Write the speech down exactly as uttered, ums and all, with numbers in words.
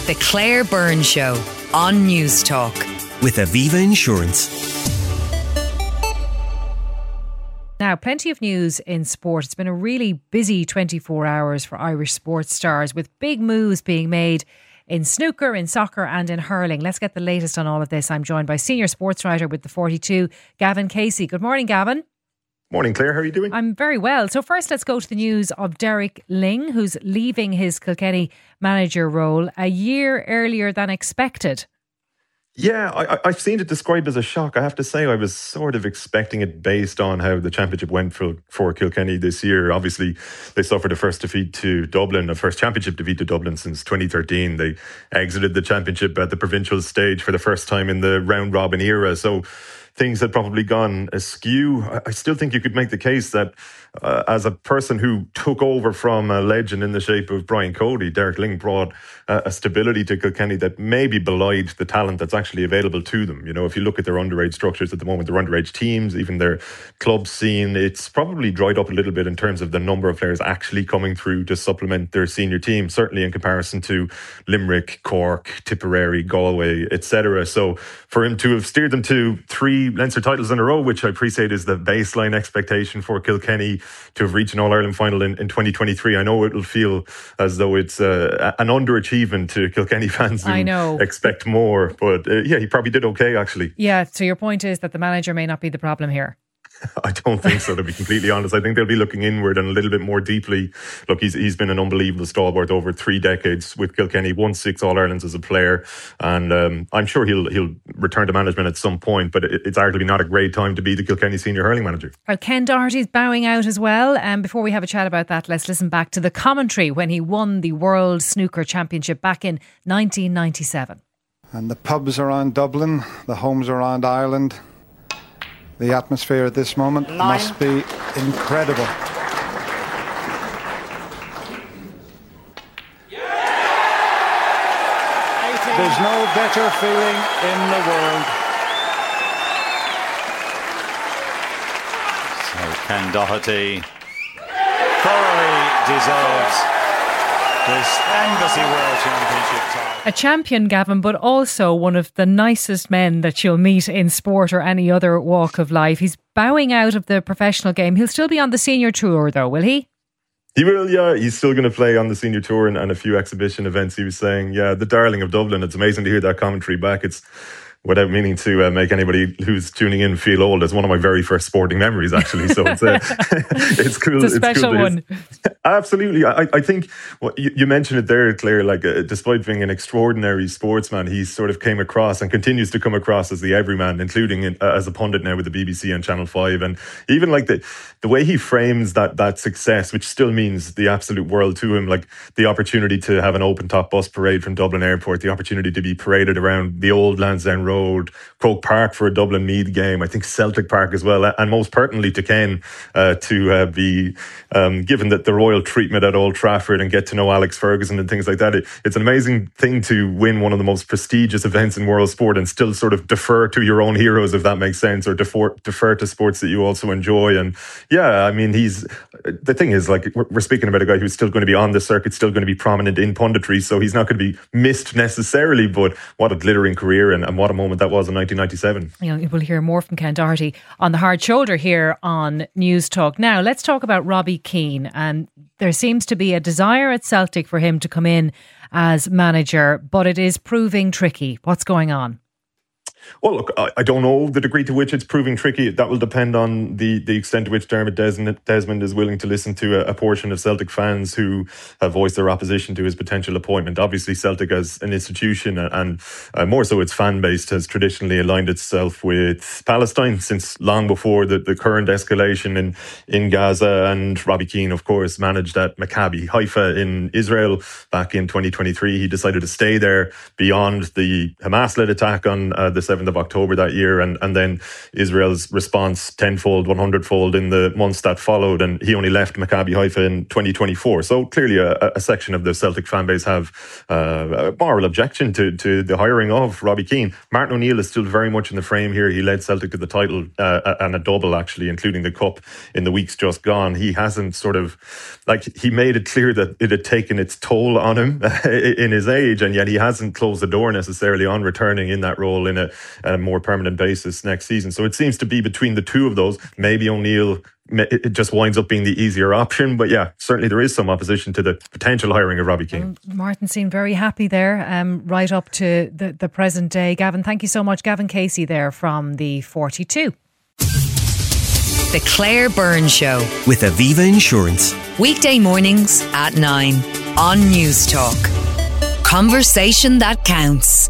The Claire Byrne Show on News Talk. With Aviva Insurance. Now, plenty of news in sport. It's been a really busy twenty-four hours for Irish sports stars, with big moves being made in snooker, in soccer and in hurling. Let's get the latest on all of this. I'm joined by senior sports writer with the forty-two, Gavin Casey. Good morning, Gavin. Morning, Claire. How are you doing? I'm very well. So first, let's go to the news of Derek Lyng, who's leaving his Kilkenny manager role a year earlier than expected. Yeah, I, I've seen it described as a shock. I have to say, I was sort of expecting it based on how the championship went for, for Kilkenny this year. Obviously, they suffered a first defeat to Dublin, a first championship defeat to Dublin since twenty thirteen. They exited the championship at the provincial stage for the first time in the round-robin era. So things had probably gone askew. I still think you could make the case that uh, as a person who took over from a legend in the shape of Brian Cody, Derek Lyng brought uh, a stability to Kilkenny that maybe belied the talent that's actually available to them. You know, if you look at their underage structures at the moment, their underage teams, even their club scene, it's probably dried up a little bit in terms of the number of players actually coming through to supplement their senior team, certainly in comparison to Limerick, Cork, Tipperary, Galway, et cetera. So for him to have steered them to three Leinster titles in a row, which I appreciate is the baseline expectation for Kilkenny, to have reached an All-Ireland final in, in twenty twenty-three. I know it'll feel as though it's uh, an underachievement to Kilkenny fans who I know. expect more. But uh, yeah, he probably did okay, actually. Yeah, so your point is that the manager may not be the problem here. I don't think so, to be completely honest. I think they'll be looking inward and a little bit more deeply. Look, he's he's been an unbelievable stalwart over three decades with Kilkenny, won six All-Irelands as a player, and um, I'm sure he'll he'll return to management at some point, but it, it's arguably not a great time to be the Kilkenny senior hurling manager. Well, Ken Doherty's bowing out as well, and um, before we have a chat about that, let's listen back to the commentary when he won the World Snooker Championship back in nineteen ninety-seven. And the pubs around Dublin, the homes around Ireland. The atmosphere at this moment Nine. must be incredible. There's no better feeling in the world. So Ken Doherty thoroughly deserves this Embassy World Championship title. A champion, Gavin, but also one of the nicest men that you'll meet in sport or any other walk of life. He's bowing out of the professional game. He'll still be on the senior tour though, will he? He will, yeah. He's still going to play on the senior tour and, and a few exhibition events. He was saying, yeah, the darling of Dublin. It's amazing to hear that commentary back. It's without meaning to uh, make anybody who's tuning in feel old. It's one of my very first sporting memories, actually. So it's uh, it's cool. It's a special it's cool one. Absolutely. I, I think well, you, you mentioned it there, Claire, like uh, despite being an extraordinary sportsman, he sort of came across and continues to come across as the everyman, including in, uh, as a pundit now with the B B C and Channel five. And even like the, the way he frames that, that success, which still means the absolute world to him, like the opportunity to have an open top bus parade from Dublin Airport, the opportunity to be paraded around the old Lansdowne Road, Croke Park for a Dublin Meath game, I think Celtic Park as well, and most pertinently to Ken uh, to uh, be um, given that the royal treatment at Old Trafford and get to know Alex Ferguson and things like that. It, it's an amazing thing to win one of the most prestigious events in world sport and still sort of defer to your own heroes, if that makes sense, or defer, defer to sports that you also enjoy. And yeah, I mean, he's the thing is, like, we're, we're speaking about a guy who's still going to be on the circuit, still going to be prominent in punditry, so he's not going to be missed necessarily, but what a glittering career and, and what a moment that was in nineteen ninety-seven. You know, we'll hear more from Ken Doherty on the hard shoulder here on News Talk. Now, let's talk about Robbie Keane. And there seems to be a desire at Celtic for him to come in as manager, but it is proving tricky. What's going on? Well, look, I, I don't know the degree to which it's proving tricky. That will depend on the, the extent to which Dermot Desmond, Desmond is willing to listen to a, a portion of Celtic fans who have voiced their opposition to his potential appointment. Obviously, Celtic as an institution and, and uh, more so its fan base has traditionally aligned itself with Palestine since long before the, the current escalation in, in Gaza. And Robbie Keane, of course, managed at Maccabi Haifa in Israel back in twenty twenty-three. He decided to stay there beyond the Hamas-led attack on uh, the seventh of October that year, and, and then Israel's response tenfold, one hundredfold in the months that followed, and he only left Maccabi Haifa in twenty twenty-four. So clearly a, a section of the Celtic fan base have uh, a moral objection to, to the hiring of Robbie Keane. Martin O'Neill is still very much in the frame here. He led Celtic to the title uh, and a double, actually, including the cup in the weeks just gone. He hasn't sort of, like, he made it clear that it had taken its toll on him in his age, and yet he hasn't closed the door necessarily on returning in that role in a, a more permanent basis next season. So it seems to be between the two of those. Maybe O'Neill, it just winds up being the easier option. But yeah, certainly there is some opposition to the potential hiring of Robbie Keane. Um, Martin seemed very happy there, um, right up to the, the present day. Gavin, thank you so much. Gavin Casey there from the forty-two. The Claire Byrne Show with Aviva Insurance. Weekday mornings at nine on News Talk. Conversation that counts.